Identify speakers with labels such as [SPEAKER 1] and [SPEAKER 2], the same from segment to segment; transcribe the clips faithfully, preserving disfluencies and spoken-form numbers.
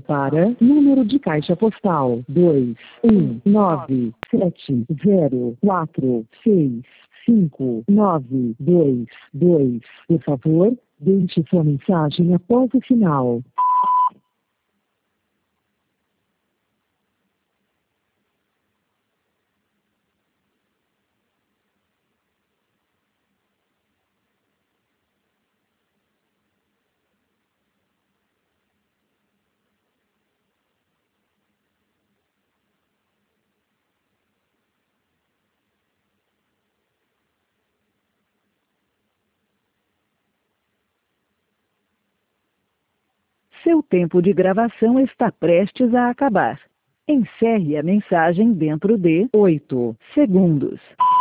[SPEAKER 1] para número de caixa postal dois um nove sete zero quatro seis cinco nove dois dois. Por favor, deixe sua mensagem após o sinal. Seu tempo de gravação está prestes a acabar. Encerre a mensagem dentro de oito segundos.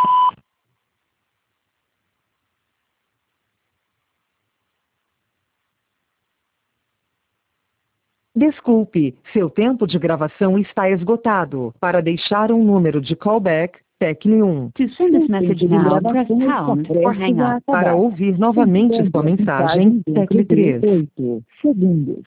[SPEAKER 1] Desculpe, seu tempo de gravação está esgotado. Para deixar um número de callback, tecle um.
[SPEAKER 2] To send this message now, press pound or hang up.
[SPEAKER 1] Para ouvir novamente sua mensagem, tecle três. oito segundos.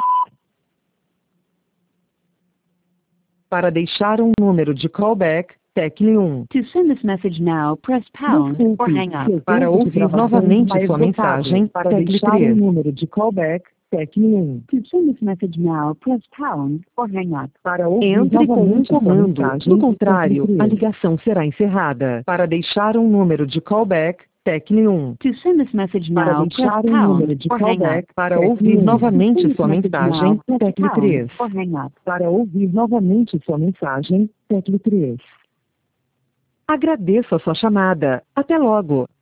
[SPEAKER 1] Para deixar um número de callback, tecle um.
[SPEAKER 2] To send this message now, press pound or hang up.
[SPEAKER 1] Para ouvir novamente sua mensagem, tecle três. Um número de callback, tecle um.
[SPEAKER 2] To send this message now, press pound or hang up.
[SPEAKER 1] Para ouvir Entre com um comando. No contrário, a ligação será encerrada. Para deixar um número de callback, tecle um.
[SPEAKER 2] To send this message
[SPEAKER 1] Para
[SPEAKER 2] now,
[SPEAKER 1] deixar
[SPEAKER 2] press
[SPEAKER 1] um
[SPEAKER 2] pound
[SPEAKER 1] número de
[SPEAKER 2] or hang up.
[SPEAKER 1] callback, para ouvir novamente sua mensagem, tecle três.
[SPEAKER 2] Or hang up.
[SPEAKER 1] Para ouvir novamente sua mensagem, tecle três. Agradeço a sua chamada. Até logo.